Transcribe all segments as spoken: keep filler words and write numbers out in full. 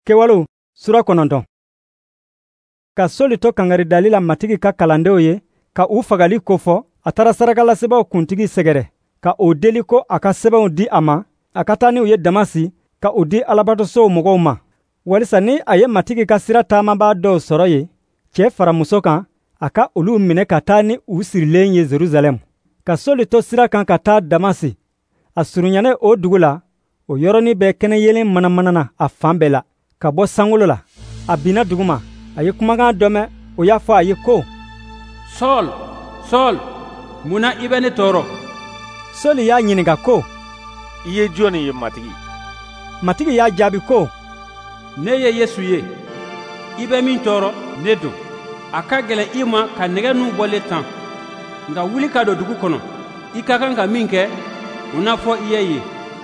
Kewalo sura kononton. Ka Soli to kangari dalila matigi ka kalandew ye ka u fagali kofo atara sarakala sebaw kuntigi segere ka o deli ko aka sebaw di ama akatani u ye Damasi ka u di alabato so mogow ma. Walisa ni aye matigi ka sira taama ba do soro ye cɛ fara muso kan aka olu minɛ ka taa ni u sirilen ye Jerusalem. Ka Soli to sira kan ka taa Damasi a surunyane o dugu la o yɔrɔni bɛ kɛnɛ yelen manamanana a fan bɛɛ la ka bɔ sankolo la a bina duguma a ye kumakan dɔ mɛn o y'a fɔ a ye ko Sɔl Sɔl munna i bɛ ne tɔɔrɔ. Soli y'a ɲininka ko i ye jɔnni ye matigi? Matigi y'a jaabi ko ne ye Yesu ye i bɛ min tɔɔrɔ ne don. A ka gɛlɛn i ma ka nɛgɛ nu bɔlen tan nka wuli ka don dugu kɔnɔ i ka kan ka min kɛ o n'a fɔ i ye ye.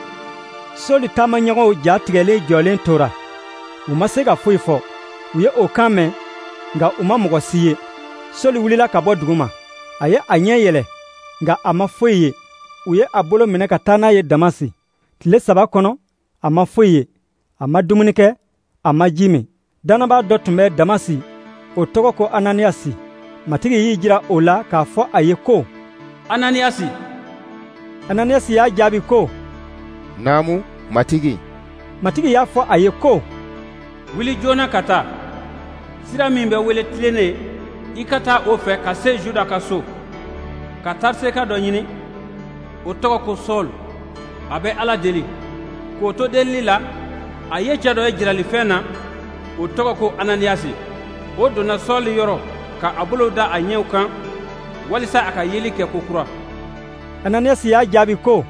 Soli taamaɲɔgɔnw ja tigɛlen jɔlen tora u ma se ka foyi fɔ u ye o kan mɛn nka u ma mɔgɔ si ye. Soli wulila ka bɔ duguma a ye a ɲɛ yɛlɛ nka a ma foyi ye. U ye a bolo minɛ ka taa n'a ye Damasi. Tile saba kɔnɔ a ma foyi ye, a ma dumuni kɛ, a ma ji min. Dannabaa dɔ tun bɛ Damasi o tɔgɔ ko Ananiyasi. Matigi y'i jira o la k'a fɔ a ye ko Ananiyasi. Ananiyasi y'a jaabi ko naamu matigi. Matigi y'a fɔ a ye ko wuli joona ka taa sira min bɛ wele tilenne i ka taa o fɛ ka se Juda ka so ka tariseka dɔ ɲini o tɔgɔ ko Sɔl. A bɛ Ala deli. K'o to delili la a ye cɛ dɔ ye jiralifɛn na o tɔgɔ ko Ananiyasi. O donna Sɔl yɔrɔ ka a bolo da a ɲɛw kan walisa a ka yeli kɛ kokura. Ananiyasi y'a jaabi ko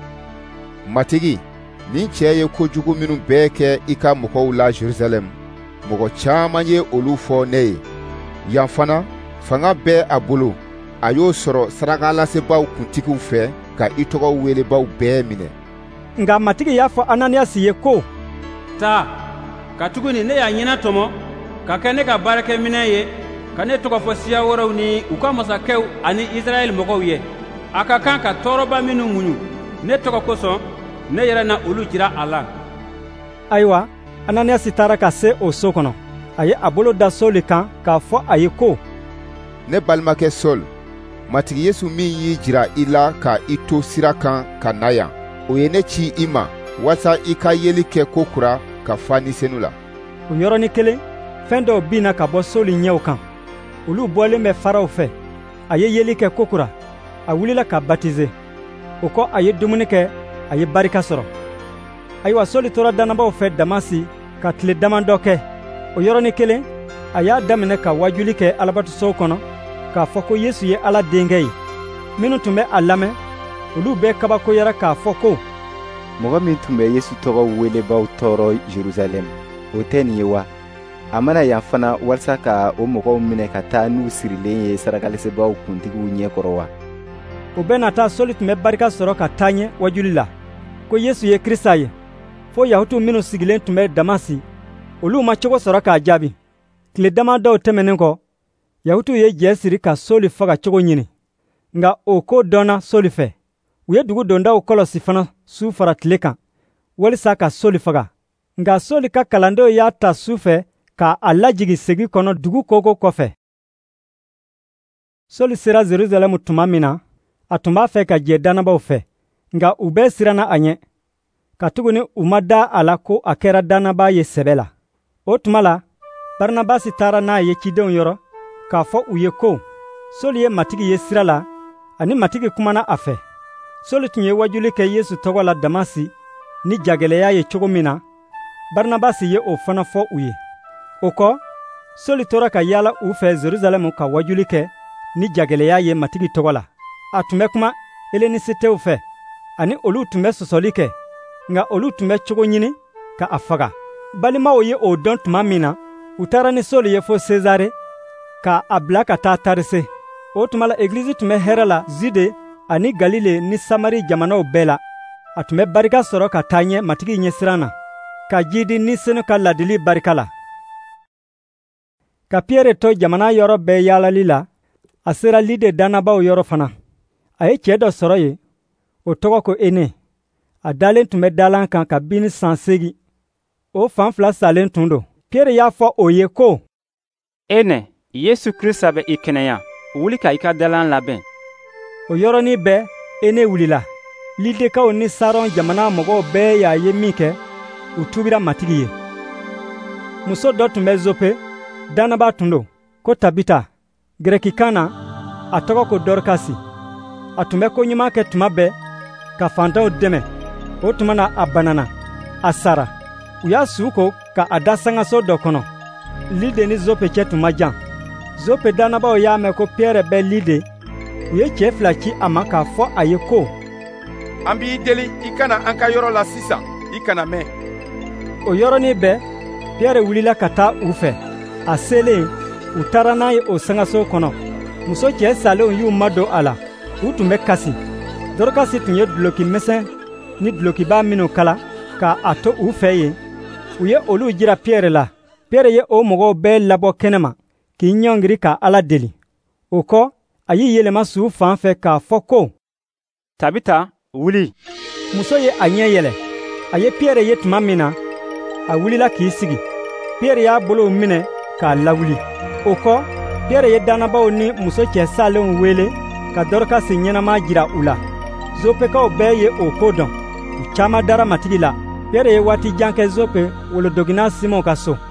matigi, nin cɛ ye kojugu minnu bɛɛ kɛ i ka mɔgɔw la Jerusalem, mɔgɔ caaman ye olu fɔ ne ye. Yan fana fanga bɛ a bolo a y'o sɔrɔ sarakalasebaw kuntigiw fɛ ka i tɔgɔ welebaw bɛɛ minɛ. Nka matigi y'a fɔ Ananiyasi ye ko taa katuguni ne y'a ɲɛna tɔmɔ ka kɛ ne ka baarakɛminɛ ye ka ne tɔgɔ fɔ siya wɛrɛw ni u ka masakɛw ani Israɛl mɔgɔw ye. A ka kan ka tɔɔrɔba minnu muɲu ne tɔgɔ kosɔn ne yɛrɛ na olu jira a la. Ayiwa Ananiyasi taara ka se o so kɔnɔ a ye a bolo da Soli kan k'a fɔ a ye ko ne balimakɛ Sɔl, matigi Yesu min y'i jira i la ka i to sira kan ka na yan, o ye ne ci i ma walasa i ka yeli kɛ kokura ka fa ni senu la. O yɔrɔnin kelen fɛn dɔw binna ka bɔ Soli ɲɛw kan. Olu bɔlen bɛ faraw fɛ. A ye yeli kɛ kokura. A wulila ka batize. O kɔ a ye dumuni kɛ, a ye barika sɔrɔ. Ayiwa Soli tora dannabaw fɛ Damasi ka tile damadɔ kɛ. O yɔrɔnin kelen a y'a daminɛ ka wajuli kɛ alabatosow kɔnɔ k'a fɔ ko Yesu ye Ala denkɛ ye. Minnu tun bɛ a lamɛn olu bɛɛ kabakoyara k'a fɔ ko mɔgɔ min tun bɛ Yesu tɔgɔ welebaw tɔɔrɔ Jerusalem, o tɛ nin ye wa? A mana yan fana walasa ka o mɔgɔw minɛ ka taa n'u sirilen ye sarakalisebaw kuntigiw ɲɛkɔrɔ wa? O bɛɛ na taa Soli tun bɛ barika sɔrɔ ka taa ɲɛ wajuli la ko Yesu ye Kirista ye. Fo Yahudiw minnu sigilen tun bɛ Damasi olu ma cogo sɔrɔ k'a jaabi. Tile damadɔw tɛmɛnen kɔ Yahudiw ye jɛ siri ka Soli faga cogo ɲini. Nka o ko dɔnna Soli fɛ. U ye dugu dondaw kɔlɔsi fana su fara tile kan walisa ka Soli faga. Nka Soli ka kalandenw y'a ta su fɛ ka a lajigi segi kɔnɔ dugu koko kɔfɛ. Soli sera Jerusalem tuma min na a tun b'a fɛ ka jɛ dannabaw fɛ nka u bɛɛ siranna a ɲɛ. Katuguni u ma da a la ko a kɛra dannabaa ye sɛbɛ la. O tuma la Baranabasi taara n'a ye cidenw yɔrɔ k'a fɔ u ye ko Soli ye matigi ye sira la ani matigi kumana a fɛ. Soli tun ye wajuli kɛ Yesu tɔgɔ la Damasi ni jagɛlɛya ye cogo min na Baranabasi ye o fana fɔ u ye. O kɔ Soli tora ka yaala u fɛ Jerusalem ka wajuli kɛ ni jagɛlɛya ye matigi tɔgɔ la. A tun bɛ kuma Helenisitew fɛ ani olu tun bɛ sɔsɔli kɛ nka olu tun bɛ cogo ɲini ka a faga. Balimaw ye o dɔn tuma min na u taara ni Soli ye fo Sezare ka a bila ka taa Tarise. O tuma la Egilizi tun bɛ hɛrɛ la Zude ani Galile ni Samari jamanaw bɛɛ la. A tun bɛ barika sɔrɔ ka taa ɲɛ matigi ɲɛsiran na ka jidi ni senu ka ladili barika la. Ka Piyɛri to jamana yɔrɔ bɛɛ yaalali la a sera Lide dannabaw yɔrɔ fana. A ye cɛ dɔ sɔrɔ ye o tɔgɔ ko Ene. A dalen tun bɛ dalan kan ka bin san segi. O fan fila salen tun don. Piyɛrɛ y'a fɔ o ye ko, Ene, Yesu Krista bɛ i kɛnɛya, wuli ka i ka dalan labɛn. O yɔrɔnin bɛɛ Ene wulila. Lidekaw ni Saron jamana mɔgɔw bɛɛ y'a ye min kɛ, u tubira matigi ye. Muso dɔ tun bɛ Zope, dannaba tun don, ko Tabita, gɛrɛkikan na, a tɔgɔ ko Dorkasi. A tun bɛ koɲuman kɛ tuma bɛɛ ka fantanw dɛmɛ. O tuma na a banana, a sara. U y'a su ko ka a da sangaso dɔ kɔnɔ. Lide ni Zope cɛ tun ma jan. Zope dannabaw y'a mɛn ko Piyɛrɛ bɛ Lide, u ye cɛ fila ci a ma k'a fɔ a ye ko, an b'i deli i kana an ka yɔrɔ la sisan, i kana mɛn. O yɔrɔnin bɛɛ Piyɛrɛ wulila ka taa u fɛ. A selen, u taara n'a ye o sangaso kɔnɔ. Muso cɛ salenw y'u madon a la, u tun bɛ kasi. Dorokasi tun ye duloki misɛn ni dulokiba minnu kala ka a to u fɛ yen. U ye olu jira Piyɛrɛ la. Piyɛrɛ ye o mɔgɔw bɛɛ labɔ kɛnɛma k'i ɲɔngiri ka Ala deli. O kɔ, a y'i yɛlɛma su fan fɛ k'a fɔ ko, Tabita, wuli. Muso ye a ɲɛ yɛlɛ. A ye Piyɛrɛ ye tuma min na, a wulila k'i sigi. Piyɛrɛ y'a bolow minɛ k'a lawuli. O kɔ, Piyɛrɛ ye dannabaw ni muso cɛ salenw wele ka Dorokasi ɲɛnama jira u la. Zopekaw bɛɛ ye o ko dɔn. U caaman dara matigi la. Piyɛrɛ ye waati jan kɛ Zope wolodoginan Simɔn ka so.